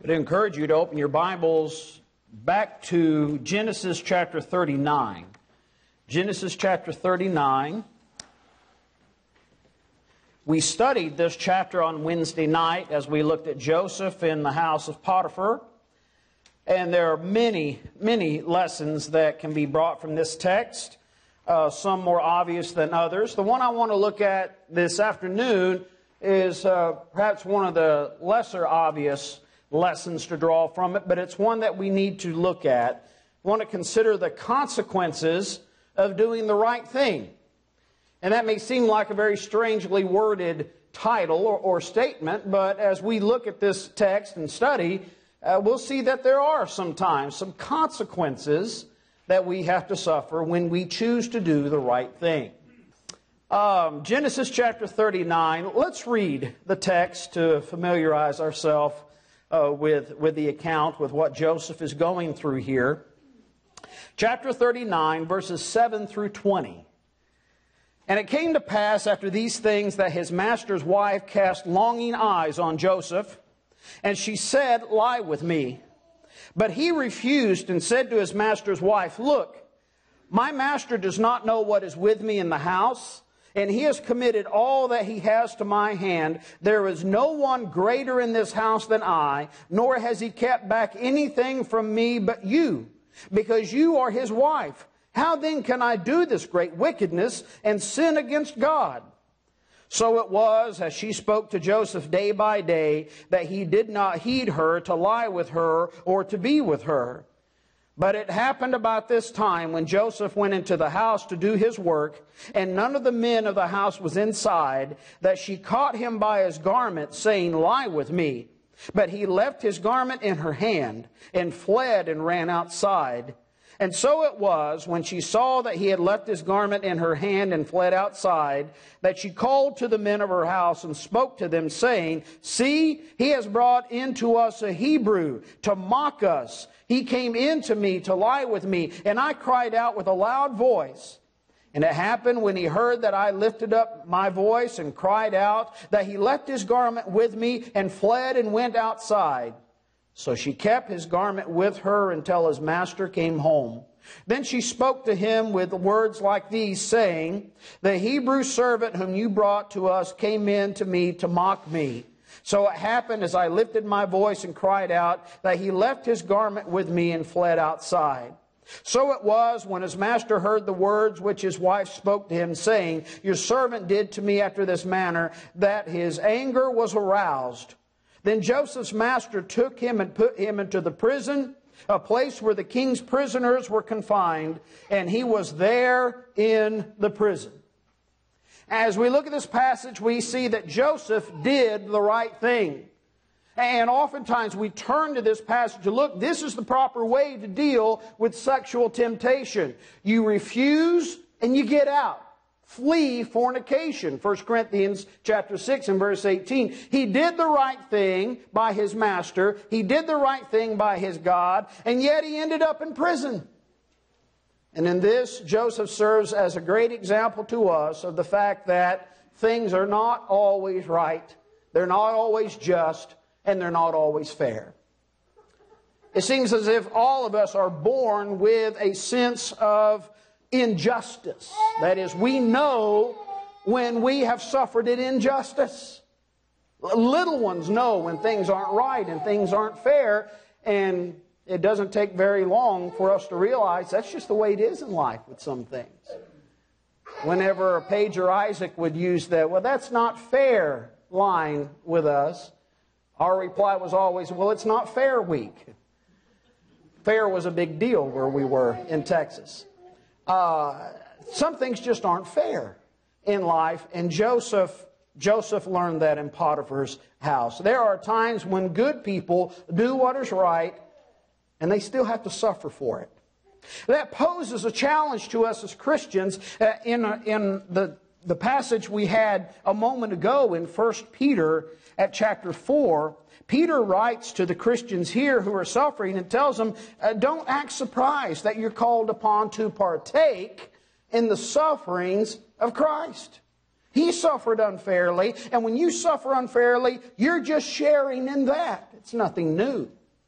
I'd encourage you to open your Bibles back to Genesis chapter 39. Genesis chapter 39. We studied this chapter on Wednesday night as we looked at Joseph in the house of Potiphar. And there are many, many lessons that can be brought from this text, some more obvious than others. The one I want to look at this afternoon is perhaps one of the lesser obvious lessons to draw from it, but it's one that we need to look at. We want to consider the consequences of doing the right thing. And that may seem like a very strangely worded title or statement, but as we look at this text and study, we'll see that there are sometimes some consequences that we have to suffer when we choose to do the right thing. Genesis chapter 39, let's read the text to familiarize ourselves with the account, with what Joseph is going through here. Chapter 39, verses 7 through 20. And it came to pass after these things that his master's wife cast longing eyes on Joseph, and she said, "Lie with me." But he refused and said to his master's wife, "Look, my master does not know what is with me in the house, and he has committed all that he has to my hand. There is no one greater in this house than I, nor has he kept back anything from me but you, because you are his wife. How then can I do this great wickedness and sin against God?" So it was, as she spoke to Joseph day by day, that he did not heed her to lie with her or to be with her. But it happened about this time when Joseph went into the house to do his work, and none of the men of the house was inside, that she caught him by his garment, saying, "Lie with me." But he left his garment in her hand, and fled and ran outside. And so it was, when she saw that he had left his garment in her hand and fled outside, that she called to the men of her house and spoke to them, saying, "See, he has brought into us a Hebrew to mock us. He came in to me to lie with me, and I cried out with a loud voice. And it happened when he heard that I lifted up my voice and cried out, that he left his garment with me and fled and went outside. So she kept his garment with her until his master came home. Then she spoke to him with words like these, saying, 'The Hebrew servant whom you brought to us came in to me to mock me.' So it happened as I lifted my voice and cried out, that he left his garment with me and fled outside. So it was, when his master heard the words which his wife spoke to him, saying, 'Your servant did to me after this manner,' that his anger was aroused. Then Joseph's master took him and put him into the prison, a place where the king's prisoners were confined, and he was there in the prison." As we look at this passage, we see that Joseph did the right thing. And oftentimes we turn to this passage to look, this is the proper way to deal with sexual temptation. You refuse and you get out. Flee fornication. 1 Corinthians chapter 6 and verse 18. He did the right thing by his master. He did the right thing by his God. And yet he ended up in prison. And in this, Joseph serves as a great example to us of the fact that things are not always right. They're not always just. And they're not always fair. It seems as if all of us are born with a sense of injustice. That is, we know when we have suffered an injustice. Little ones know when things aren't right and things aren't fair, and it doesn't take very long for us to realize that's just the way it is in life with some things. Whenever Paige or Isaac would use that, "Well, that's not fair" line with us, our reply was always, "Well, it's not fair week." Fair was a big deal where we were in Texas. Some things just aren't fair in life, and Joseph learned that in Potiphar's house. There are times when good people do what is right, and they still have to suffer for it. That poses a challenge to us as Christians. In the passage we had a moment ago in 1 Peter at chapter 4, Peter writes to the Christians here who are suffering and tells them, don't act surprised that you're called upon to partake in the sufferings of Christ. He suffered unfairly, and when you suffer unfairly, you're just sharing in that. It's nothing new.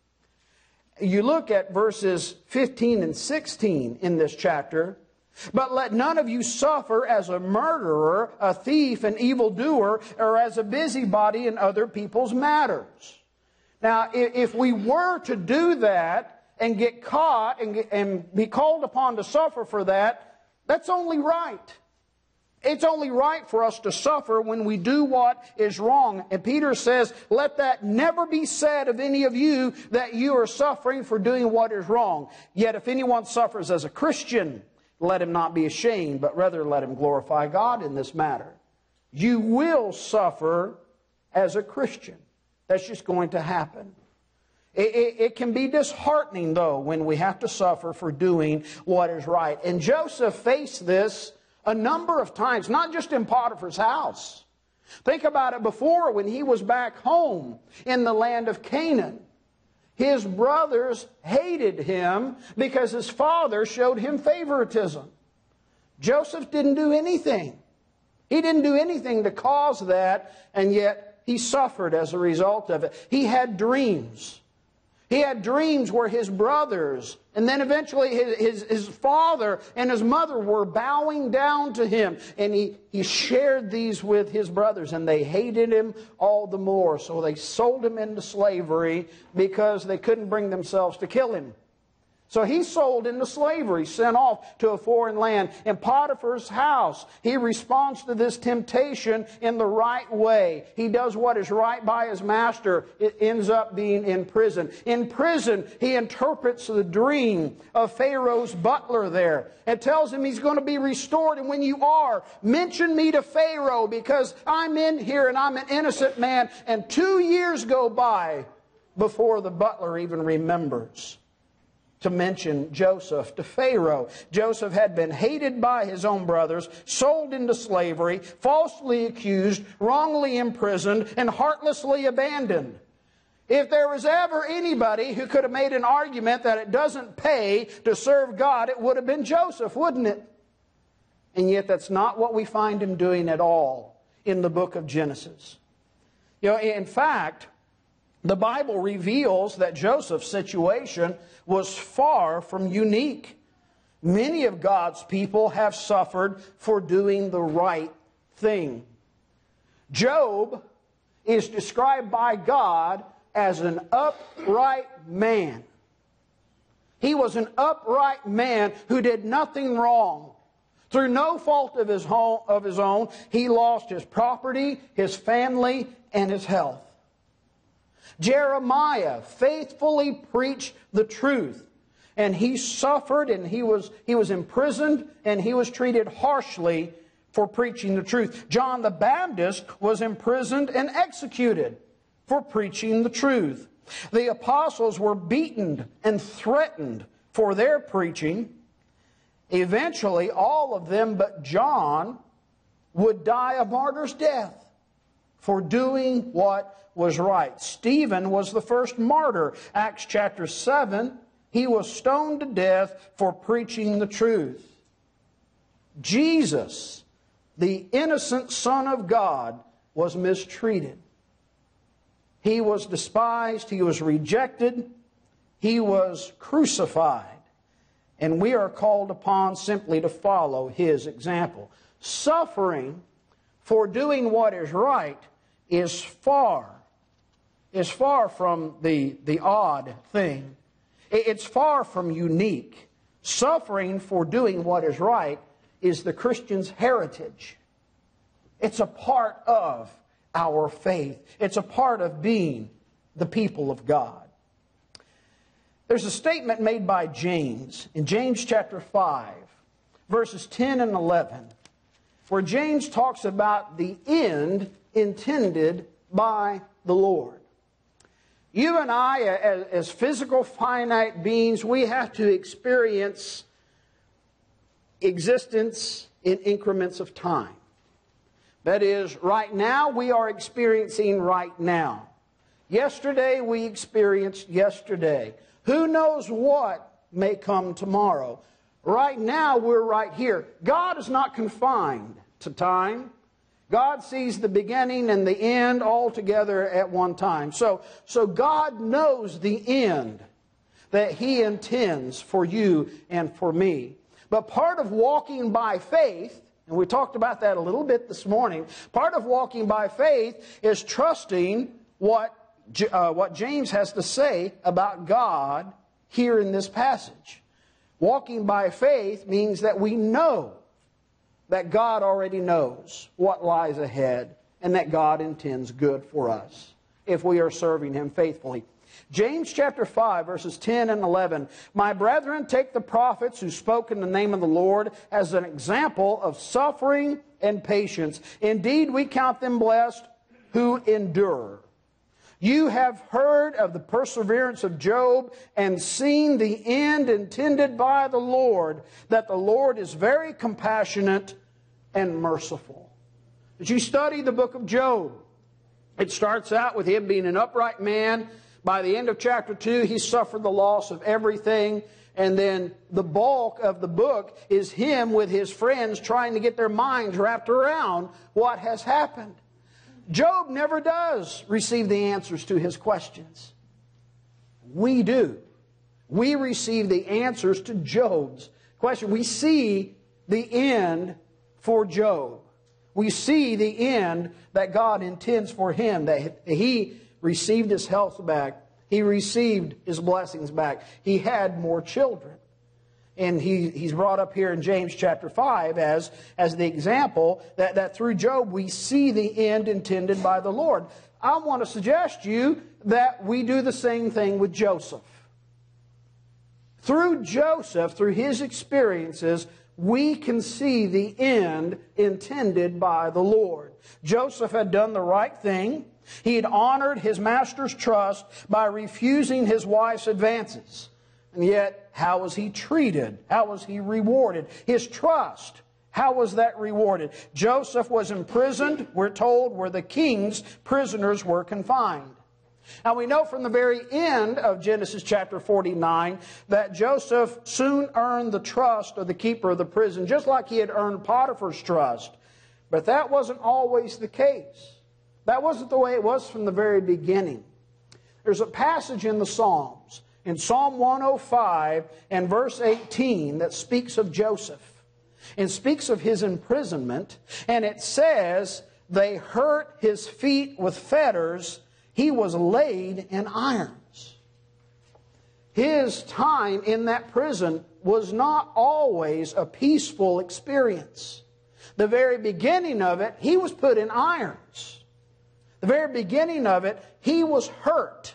You look at verses 15 and 16 in this chapter. But let none of you suffer as a murderer, a thief, an evildoer, or as a busybody in other people's matters. Now, if we were to do that and get caught and be called upon to suffer for that, that's only right. It's only right for us to suffer when we do what is wrong. And Peter says, let that never be said of any of you that you are suffering for doing what is wrong. Yet if anyone suffers as a Christian, let him not be ashamed, but rather let him glorify God in this matter. You will suffer as a Christian. That's just going to happen. It can be disheartening, though, when we have to suffer for doing what is right. And Joseph faced this a number of times, not just in Potiphar's house. Think about it before when he was back home in the land of Canaan. His brothers hated him because his father showed him favoritism. Joseph didn't do anything. He didn't do anything to cause that, and yet he suffered as a result of it. He had dreams. He had dreams where his brothers, and then eventually his father and his mother were bowing down to him. And he shared these with his brothers, and they hated him all the more. So they sold him into slavery because they couldn't bring themselves to kill him. So he's sold into slavery, sent off to a foreign land. In Potiphar's house, he responds to this temptation in the right way. He does what is right by his master. It ends up being in prison. In prison, he interprets the dream of Pharaoh's butler there. It tells him he's going to be restored. And when you are, mention me to Pharaoh, because I'm in here and I'm an innocent man. And 2 years go by before the butler even remembers to mention Joseph to Pharaoh. Joseph had been hated by his own brothers, sold into slavery, falsely accused, wrongly imprisoned, and heartlessly abandoned. If there was ever anybody who could have made an argument that it doesn't pay to serve God, it would have been Joseph, wouldn't it? And yet that's not what we find him doing at all in the book of Genesis. You know, in fact, the Bible reveals that Joseph's situation was far from unique. Many of God's people have suffered for doing the right thing. Job is described by God as an upright man. He was an upright man who did nothing wrong. Through no fault of his own, he lost his property, his family, and his health. Jeremiah faithfully preached the truth, and he suffered, and he was imprisoned, and he was treated harshly for preaching the truth. John the Baptist was imprisoned and executed for preaching the truth. The apostles were beaten and threatened for their preaching. Eventually, all of them but John would die a martyr's death for doing what was right. Stephen was the first martyr. Acts chapter 7, he was stoned to death for preaching the truth. Jesus, the innocent Son of God, was mistreated. He was despised, he was rejected, he was crucified. And we are called upon simply to follow his example. Suffering for doing what is right is far from the odd thing. It's far from unique. Suffering for doing what is right is the Christian's heritage. It's a part of our faith. It's a part of being the people of God. There's a statement made by James in James chapter 5, verses 10 and 11, where James talks about the end intended by the Lord. You and I, as physical finite beings, we have to experience existence in increments of time. That is, right now we are experiencing right now. Yesterday we experienced yesterday. Who knows what may come tomorrow? Right now we're right here. God is not confined to time. God sees the beginning and the end all together at one time. So God knows the end that He intends for you and for me. But part of walking by faith, and we talked about that a little bit this morning, part of walking by faith is trusting what James has to say about God here in this passage. Walking by faith means that we know that God already knows what lies ahead and that God intends good for us if we are serving Him faithfully. James chapter 5, verses 10 and 11. My brethren, take the prophets who spoke in the name of the Lord as an example of suffering and patience. Indeed, we count them blessed who endure. You have heard of the perseverance of Job and seen the end intended by the Lord, that the Lord is very compassionate and merciful. As you study the book of Job, it starts out with him being an upright man. By the end of chapter 2, he suffered the loss of everything. And then the bulk of the book is him with his friends trying to get their minds wrapped around what has happened. Job never does receive the answers to his questions. We do. We receive the answers to Job's question. We see the end for Job. We see the end that God intends for him, that he received his health back. He received his blessings back. He had more children. And he's brought up here in James chapter 5 as the example that through Job we see the end intended by the Lord. I want to suggest to you that we do the same thing with Joseph. Through Joseph, through his experiences, we can see the end intended by the Lord. Joseph had done the right thing. He had honored his master's trust by refusing his wife's advances. And yet, how was he treated? How was he rewarded? His trust, how was that rewarded? Joseph was imprisoned, we're told, where the king's prisoners were confined. Now we know from the very end of Genesis chapter 49 that Joseph soon earned the trust of the keeper of the prison, just like he had earned Potiphar's trust. But that wasn't always the case. That wasn't the way it was from the very beginning. There's a passage in the Psalms, in Psalm 105 and verse 18, that speaks of Joseph and speaks of his imprisonment. And it says, they hurt his feet with fetters, he was laid in irons. His time in that prison was not always a peaceful experience. The very beginning of it, he was put in irons. The very beginning of it, he was hurt.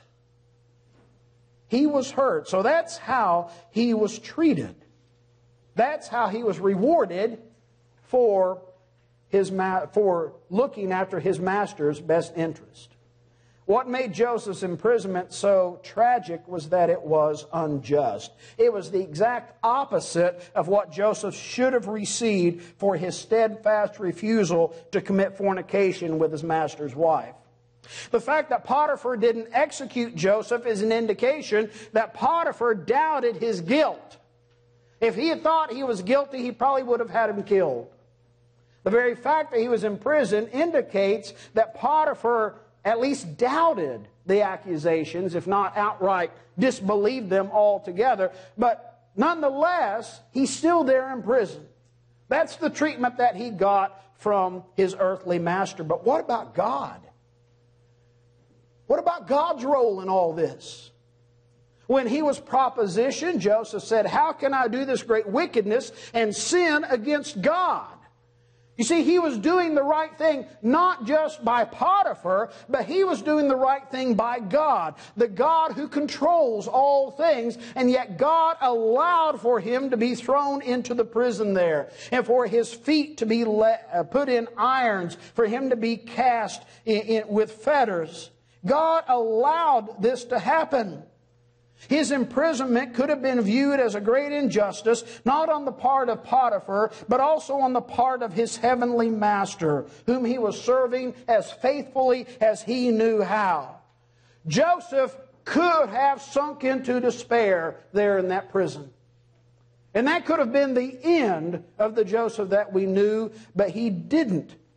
He was hurt. So that's how he was treated. That's how he was rewarded for looking after his master's best interest. What made Joseph's imprisonment so tragic was that it was unjust. It was the exact opposite of what Joseph should have received for his steadfast refusal to commit fornication with his master's wife. The fact that Potiphar didn't execute Joseph is an indication that Potiphar doubted his guilt. If he had thought he was guilty, he probably would have had him killed. The very fact that he was in prison indicates that Potiphar at least doubted the accusations, if not outright disbelieved them altogether. But nonetheless, he's still there in prison. That's the treatment that he got from his earthly master. But what about God? What about God's role in all this? When he was propositioned, Joseph said, how can I do this great wickedness and sin against God? You see, he was doing the right thing, not just by Potiphar, but he was doing the right thing by God, the God who controls all things, and yet God allowed for him to be thrown into the prison there, and for his feet to be put in irons, for him to be cast with fetters. God allowed this to happen. His imprisonment could have been viewed as a great injustice, not on the part of Potiphar, but also on the part of his heavenly master, whom he was serving as faithfully as he knew how. Joseph could have sunk into despair there in that prison. And that could have been the end of the Joseph that we knew, but he didn't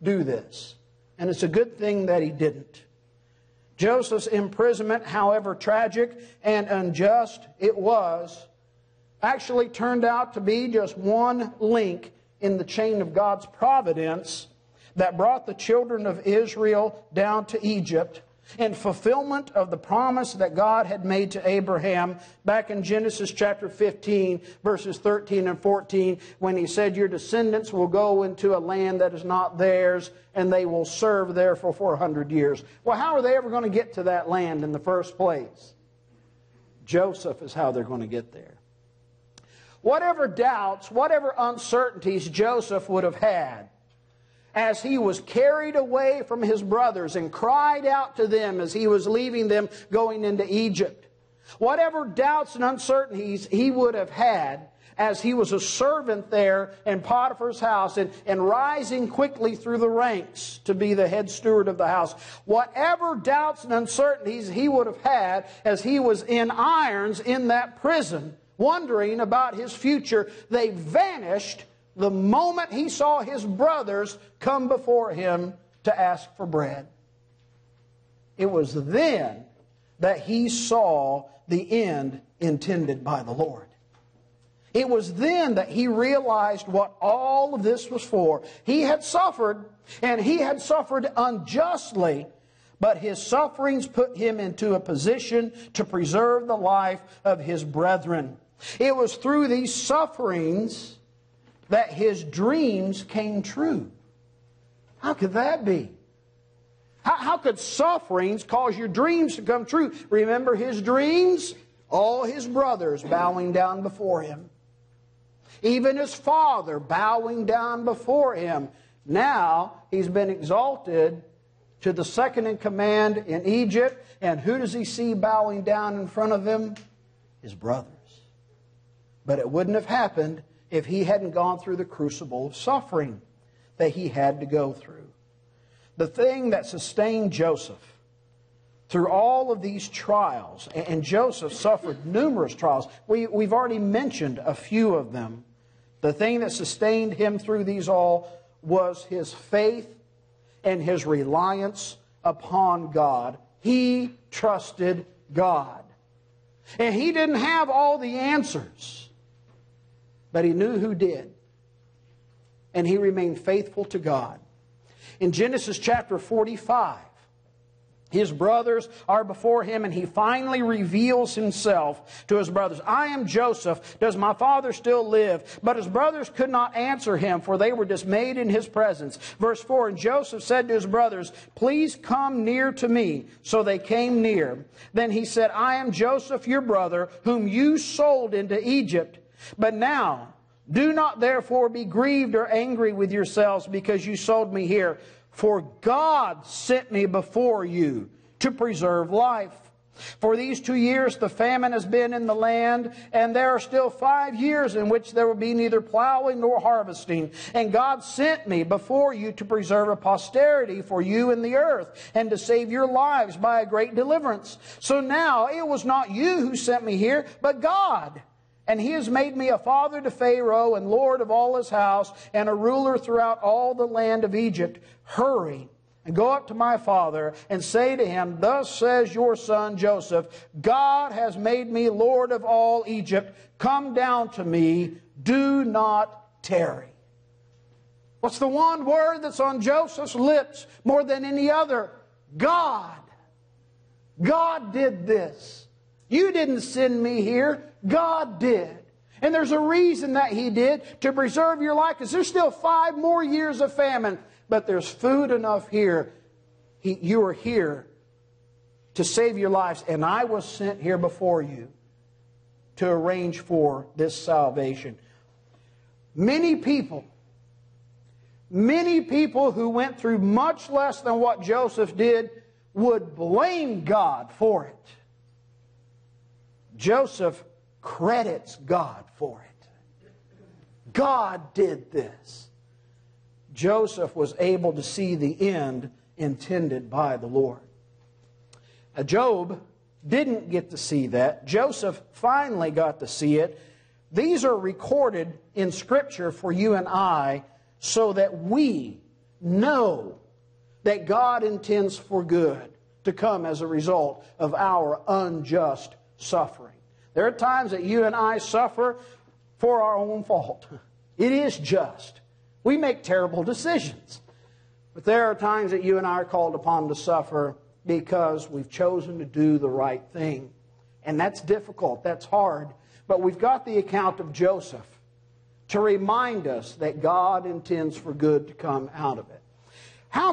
do this. And it's a good thing that he didn't. Joseph's imprisonment, however tragic and unjust it was, actually turned out to be just one link in the chain of God's providence that brought the children of Israel down to Egypt in fulfillment of the promise that God had made to Abraham back in Genesis chapter 15, verses 13 and 14, when he said, your descendants will go into a land that is not theirs, and they will serve there for 400 years. Well, how are they ever going to get to that land in the first place? Joseph is how they're going to get there. Whatever doubts, whatever uncertainties Joseph would have had, as he was carried away from his brothers and cried out to them as he was leaving them going into Egypt. Whatever doubts and uncertainties he would have had as he was a servant there in Potiphar's house and rising quickly through the ranks to be the head steward of the house. Whatever doubts and uncertainties he would have had as he was in irons in that prison, wondering about his future, they vanished the moment he saw his brothers come before him to ask for bread. It was then that he saw the end intended by the Lord. It was then that he realized what all of this was for. He had suffered, and he had suffered unjustly, but his sufferings put him into a position to preserve the life of his brethren. It was through these sufferings that his dreams came true. How could that be? How could sufferings cause your dreams to come true? Remember his dreams? All his brothers bowing down before him. Even his father bowing down before him. Now he's been exalted to the second in command in Egypt. And who does he see bowing down in front of him? His brothers. But it wouldn't have happened if he hadn't gone through the crucible of suffering that he had to go through. The thing that sustained Joseph through all of these trials, and Joseph suffered numerous trials. We've already mentioned a few of them. The thing that sustained him through these all was his faith and his reliance upon God. He trusted God. And he didn't have all the answers, but he knew who did. And he remained faithful to God. In Genesis chapter 45, his brothers are before him, and he finally reveals himself to his brothers. I am Joseph. Does my father still live? But his brothers could not answer him, for they were dismayed in his presence. Verse 4, and Joseph said to his brothers, please come near to me. So they came near. Then he said, I am Joseph, your brother, whom you sold into Egypt. But now, do not therefore be grieved or angry with yourselves because you sold me here. For God sent me before you to preserve life. For these 2 years the famine has been in the land, and there are still 5 years in which there will be neither plowing nor harvesting. And God sent me before you to preserve a posterity for you in the earth, and to save your lives by a great deliverance. So now it was not you who sent me here, but God. And he has made me a father to Pharaoh and lord of all his house and a ruler throughout all the land of Egypt. Hurry and go up to my father and say to him, thus says your son Joseph, God has made me lord of all Egypt. Come down to me. Do not tarry. What's the one word that's on Joseph's lips more than any other? God. God did this. You didn't send me here. God did. And there's a reason that he did, to preserve your life, because there's still 5 more years of famine. But there's food enough here. You are here to save your lives. And I was sent here before you to arrange for this salvation. Many people who went through much less than what Joseph did would blame God for it. Joseph credits God for it. God did this. Joseph was able to see the end intended by the Lord. Job didn't get to see that. Joseph finally got to see it. These are recorded in Scripture for you and I so that we know that God intends for good to come as a result of our unjust suffering. There are times that you and I suffer for our own fault. It is just. We make terrible decisions. But there are times that you and I are called upon to suffer because we've chosen to do the right thing. And that's difficult, that's hard. But we've got the account of Joseph to remind us that God intends for good to come out of it. How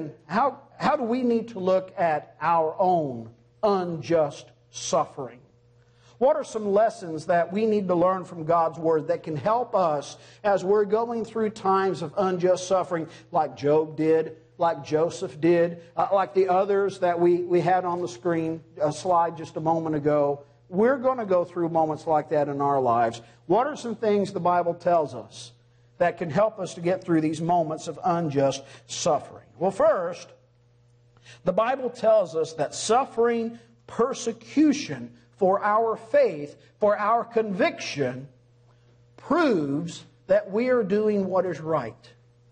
do we need to look at our own unjust suffering? What are some lessons that we need to learn from God's Word that can help us as we're going through times of unjust suffering, like Job did, like Joseph did, like the others that we had on the screen, a slide just a moment ago? We're going to go through moments like that in our lives. What are some things the Bible tells us that can help us to get through these moments of unjust suffering? Well, first, the Bible tells us that suffering persecution for our faith, for our conviction, proves that we are doing what is right.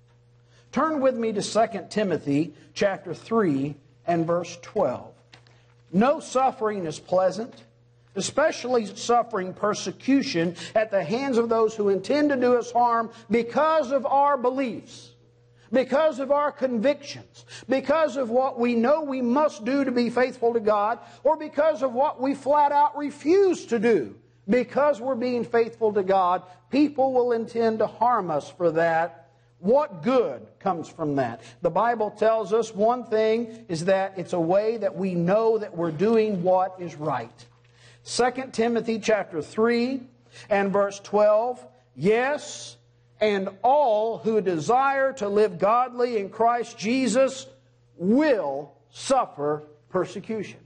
Turn with me to 2 Timothy chapter 3 and verse 12. No suffering is pleasant, especially suffering persecution at the hands of those who intend to do us harm because of our beliefs, because of our convictions, because of what we know we must do to be faithful to God, or because of what we flat out refuse to do. Because we're being faithful to God, people will intend to harm us for that. What good comes from that? The Bible tells us one thing is that it's a way that we know that we're doing what is right. 2 Timothy chapter 3 and verse 12, yes, and all who desire to live godly in Christ Jesus will suffer persecution.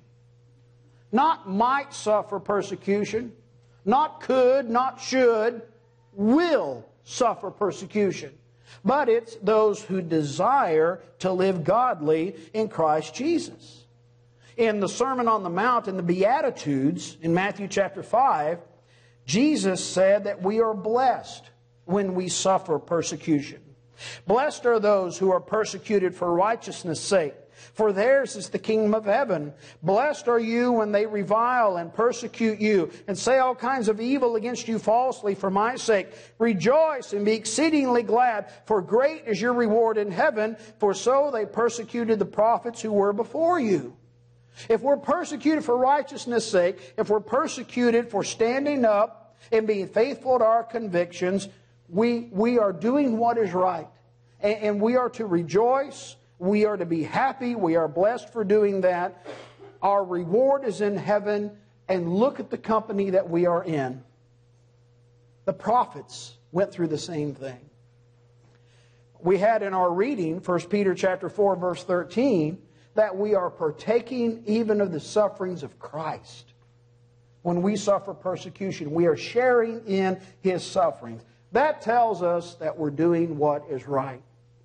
Not might suffer persecution, not could, not should, will suffer persecution. But it's those who desire to live godly in Christ Jesus. In the Sermon on the Mount, in the Beatitudes, in Matthew chapter 5, Jesus said that we are blessed when we suffer persecution. Blessed are those who are persecuted for righteousness' sake, for theirs is the kingdom of heaven. Blessed are you when they revile and persecute you and say all kinds of evil against you falsely for my sake. Rejoice and be exceedingly glad, for great is your reward in heaven, for so they persecuted the prophets who were before you. If we're persecuted for righteousness' sake, if we're persecuted for standing up and being faithful to our convictions, we are doing what is right. And we are to rejoice. We are to be happy. We are blessed for doing that. Our reward is in heaven. And look at the company that we are in. The prophets went through the same thing. We had in our reading, 1 Peter chapter 4, verse 13, that we are partaking even of the sufferings of Christ. When we suffer persecution, we are sharing in His sufferings. That tells us that we're doing what is right.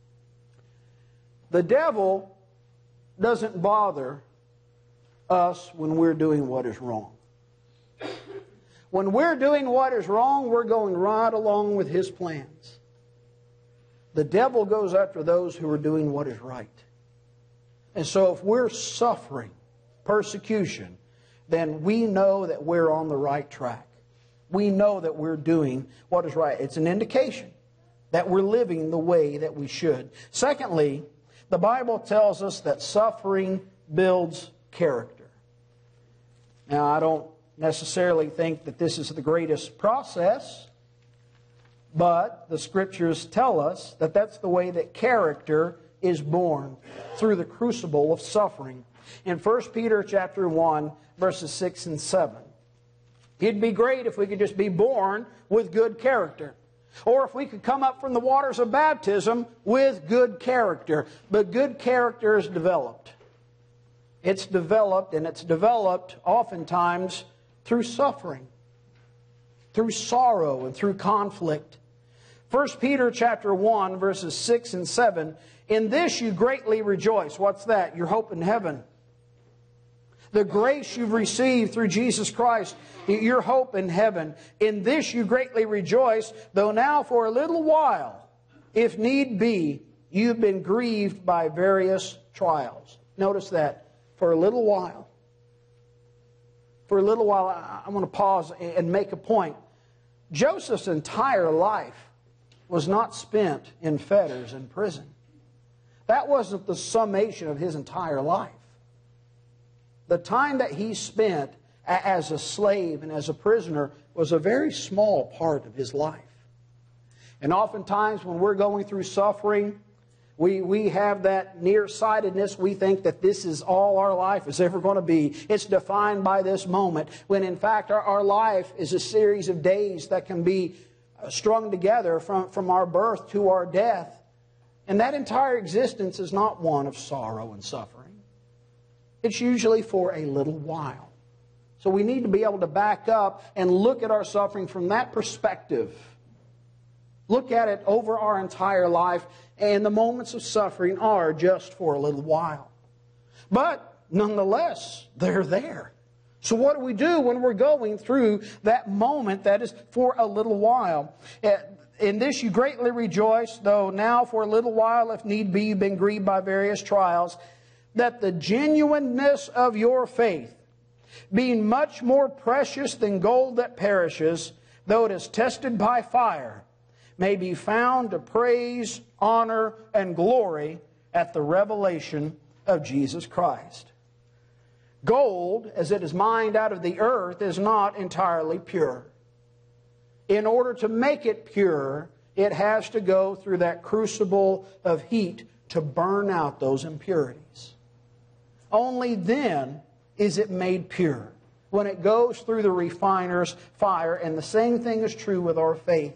The devil doesn't bother us when we're doing what is wrong. When we're doing what is wrong, we're going right along with his plans. The devil goes after those who are doing what is right. And so if we're suffering persecution, then we know that we're on the right track. We know that we're doing what is right. It's an indication that we're living the way that we should. Secondly, the Bible tells us that suffering builds character. Now, I don't necessarily think that this is the greatest process, but the Scriptures tell us that that's the way that character is born, through the crucible of suffering. In 1 Peter chapter 1, verses 6 and 7. It'd be great if we could just be born with good character. Or if we could come up from the waters of baptism with good character. But good character is developed. It's developed, and it's developed oftentimes through suffering, through sorrow, and through conflict. 1 Peter chapter 1, verses 6 and 7. In this you greatly rejoice. What's that? Your hope in heaven. The grace you've received through Jesus Christ, your hope in heaven. In this you greatly rejoice, though now for a little while, if need be, you've been grieved by various trials. Notice that. For a little while. For a little while, I want to pause and make a point. Joseph's entire life was not spent in fetters and prison. That wasn't the summation of his entire life. The time that he spent as a slave and as a prisoner was a very small part of his life. And oftentimes when we're going through suffering, we have that nearsightedness. We think that this is all our life is ever going to be. It's defined by this moment, when in fact our life is a series of days that can be strung together from our birth to our death. And that entire existence is not one of sorrow and suffering. It's usually for a little while. So we need to be able to back up and look at our suffering from that perspective. Look at it over our entire life, and the moments of suffering are just for a little while. But nonetheless, they're there. So what do we do when we're going through that moment that is for a little while? In this you greatly rejoice, though now for a little while, if need be, you've been grieved by various trials, that the genuineness of your faith, being much more precious than gold that perishes, though it is tested by fire, may be found to praise, honor, and glory at the revelation of Jesus Christ. Gold, as it is mined out of the earth, is not entirely pure. In order to make it pure, it has to go through that crucible of heat to burn out those impurities. Only then is it made pure, when it goes through the refiner's fire. And the same thing is true with our faith.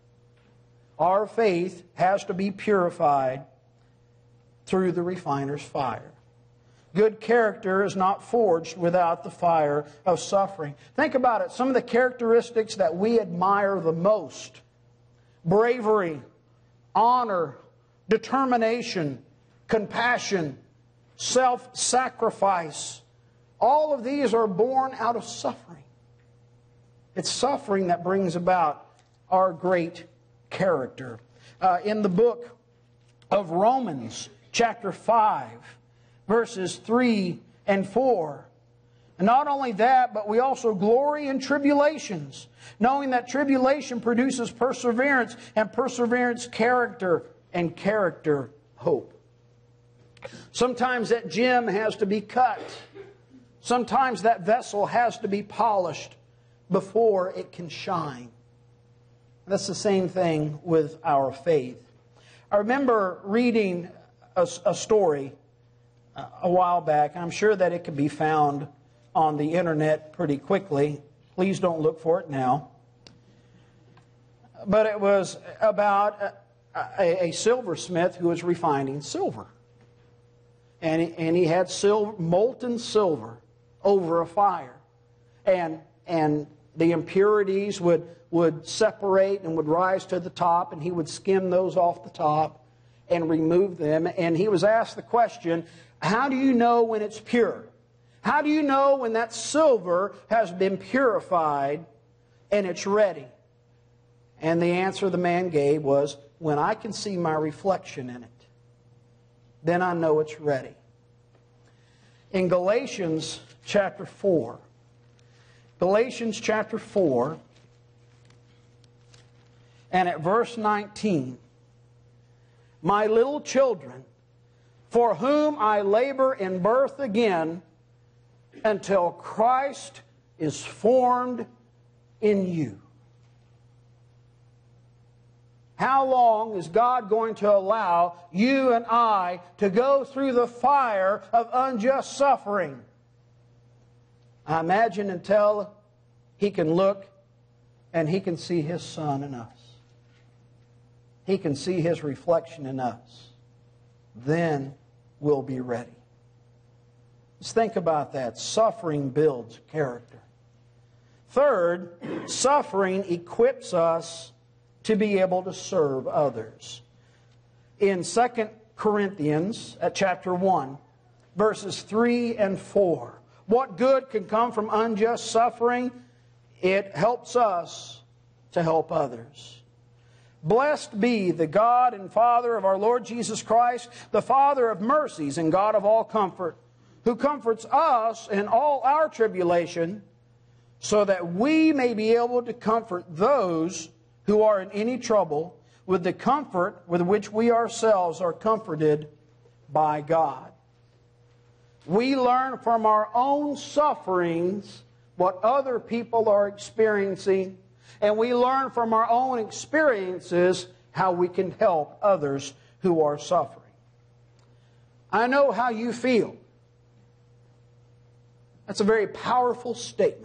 Our faith has to be purified through the refiner's fire. Good character is not forged without the fire of suffering. Think about it. Some of the characteristics that we admire the most: bravery, honor, determination, compassion, self-sacrifice. All of these are born out of suffering. It's suffering that brings about our great character. In the book of Romans, chapter 5, verses 3 and 4. And not only that, but we also glory in tribulations, knowing that tribulation produces perseverance, and perseverance character, and character hope. Sometimes that gem has to be cut. Sometimes that vessel has to be polished before it can shine. That's the same thing with our faith. I remember reading a story a while back. I'm sure that it can be found on the internet pretty quickly. Please don't look for it now. But it was about a silversmith who was refining silver. And he had molten silver over a fire. And the impurities would separate and would rise to the top, and he would skim those off the top and remove them. And he was asked the question, how do you know when it's pure? How do you know when that silver has been purified and it's ready? And the answer the man gave was, when I can see my reflection in it, then I know it's ready. In Galatians chapter 4, Galatians chapter 4, and at verse 19, my little children, for whom I labor in birth again, until Christ is formed in you. How long is God going to allow you and I to go through the fire of unjust suffering? I imagine until He can look and He can see His Son in us. He can see His reflection in us. Then we'll be ready. Let's think about that. Suffering builds character. Third, suffering equips us to be able to serve others. In 2 Corinthians, at chapter 1, verses 3 and 4, what good can come from unjust suffering? It helps us to help others. Blessed be the God and Father of our Lord Jesus Christ, the Father of mercies and God of all comfort, who comforts us in all our tribulation, so that we may be able to comfort those who are in any trouble with the comfort with which we ourselves are comforted by God. We learn from our own sufferings what other people are experiencing, and we learn from our own experiences how we can help others who are suffering. I know how you feel. That's a very powerful statement.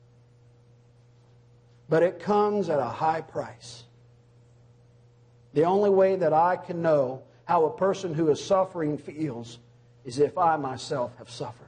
But it comes at a high price. The only way that I can know how a person who is suffering feels is if I myself have suffered.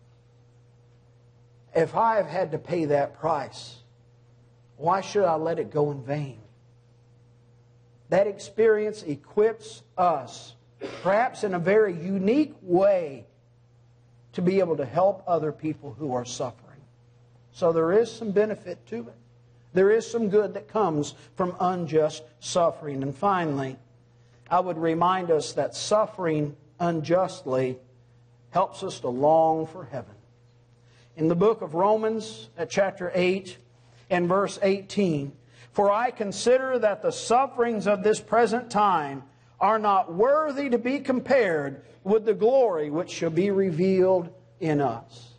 If I have had to pay that price, why should I let it go in vain? That experience equips us, perhaps in a very unique way, to be able to help other people who are suffering. So there is some benefit to it. There is some good that comes from unjust suffering. And finally, I would remind us that suffering unjustly helps us to long for heaven. In the book of Romans, at chapter 8 and verse 18, "For I consider that the sufferings of this present time are not worthy to be compared with the glory which shall be revealed in us."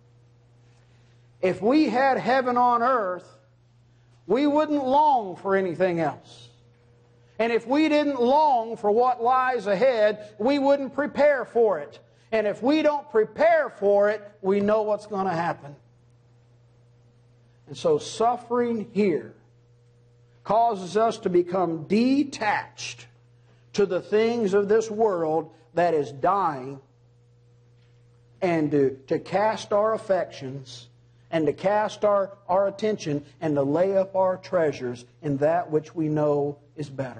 If we had heaven on earth, we wouldn't long for anything else. And if we didn't long for what lies ahead, we wouldn't prepare for it. And if we don't prepare for it, we know what's going to happen. And so suffering here causes us to become detached to the things of this world that is dying, and to cast our affections and to cast our attention and to lay up our treasures in that which we know is better.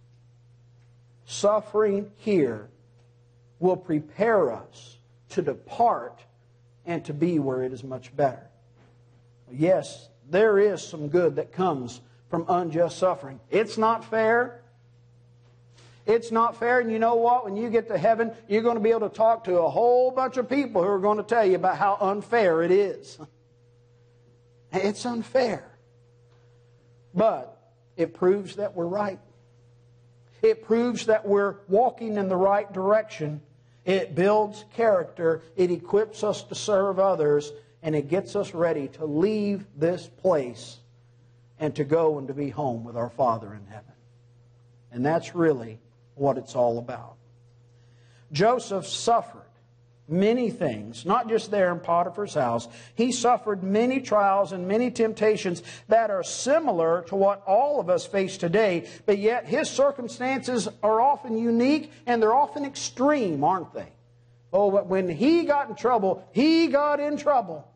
Suffering here will prepare us to depart and to be where it is much better. Yes, there is some good that comes from unjust suffering. It's not fair. It's not fair, and you know what? When you get to heaven, you're going to be able to talk to a whole bunch of people who are going to tell you about how unfair it is. It's unfair. But it proves that we're right. It proves that we're walking in the right direction. It builds character. It equips us to serve others. And it gets us ready to leave this place and to go and to be home with our Father in heaven. And that's really what it's all about. Joseph suffered many things, not just there in Potiphar's house. He suffered many trials and many temptations that are similar to what all of us face today, but yet his circumstances are often unique and they're often extreme, aren't they? Oh, but when he got in trouble, he got in trouble.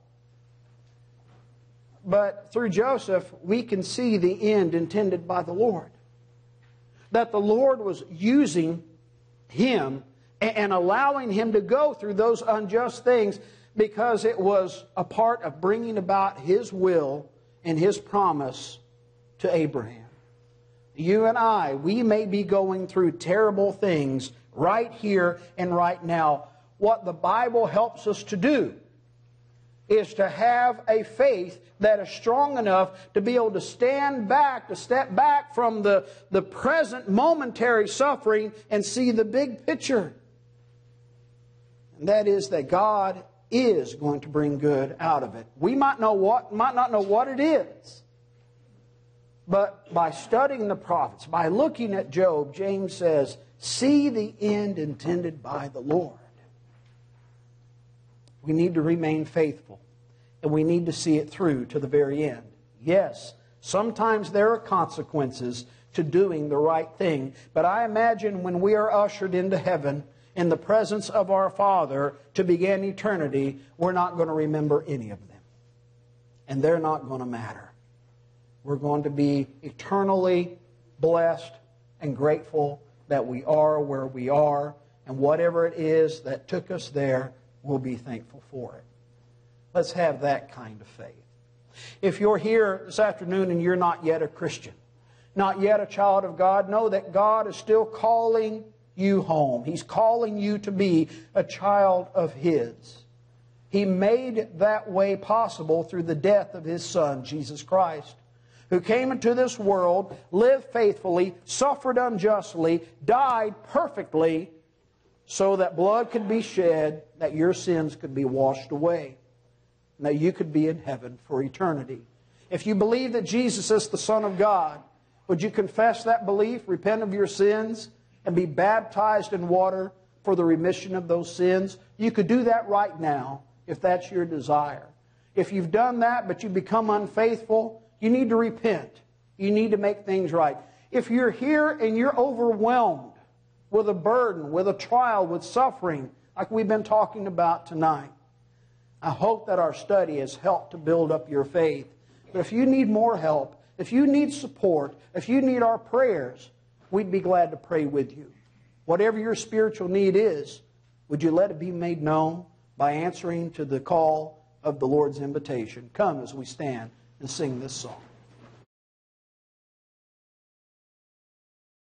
But through Joseph, we can see the end intended by the Lord. That the Lord was using him and allowing him to go through those unjust things because it was a part of bringing about His will and His promise to Abraham. You and I, we may be going through terrible things right here and right now. What the Bible helps us to do is to have a faith that is strong enough to be able to stand back, to step back from the present momentary suffering and see the big picture. And that is that God is going to bring good out of it. We might not know what it is. But by studying the prophets, by looking at Job, James says, see the end intended by the Lord. We need to remain faithful, and we need to see it through to the very end. Yes, sometimes there are consequences to doing the right thing, but I imagine when we are ushered into heaven in the presence of our Father to begin eternity, we're not going to remember any of them. And they're not going to matter. We're going to be eternally blessed and grateful that we are where we are, and whatever it is that took us there, we'll be thankful for it. Let's have that kind of faith. If you're here this afternoon and you're not yet a Christian, not yet a child of God, know that God is still calling you home. He's calling you to be a child of His. He made that way possible through the death of His Son, Jesus Christ, who came into this world, lived faithfully, suffered unjustly, died perfectly, so that blood could be shed, that your sins could be washed away, and that you could be in heaven for eternity. If you believe that Jesus is the Son of God, would you confess that belief, repent of your sins, and be baptized in water for the remission of those sins? You could do that right now if that's your desire. If you've done that but you become unfaithful, you need to repent. You need to make things right. If you're here and you're overwhelmed with a burden, with a trial, with suffering, like we've been talking about tonight, I hope that our study has helped to build up your faith. But if you need more help, if you need support, if you need our prayers, we'd be glad to pray with you. Whatever your spiritual need is, would you let it be made known by answering to the call of the Lord's invitation? Come as we stand and sing this song.